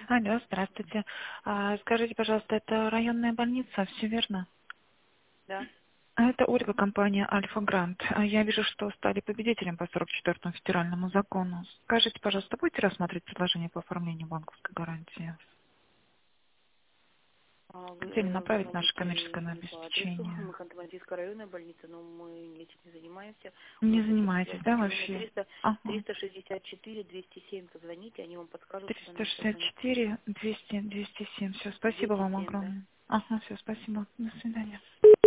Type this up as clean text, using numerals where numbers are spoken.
Алло, здравствуйте. Скажите, пожалуйста, это районная больница, все верно? Да. Это Ольга, компания Альфа Грант. Я вижу, что стали победителем по 44-му федеральному закону. Скажите, пожалуйста, будете рассматривать предложение по оформлению банковской гарантии? Вы Хотели направить наше звоните коммерческое на не по адресу. обеспечение. Мы Ханты-Мансийская районная больница, но мы этим не занимаемся. У Не нас есть занимаетесь, да, официальный номер вообще? Ага. 364-207. Позвоните, они вам подскажут, куда нам позвонить. 364, 200, 207. Все, спасибо вам 207, да. огромное. Ага, все, спасибо. До свидания.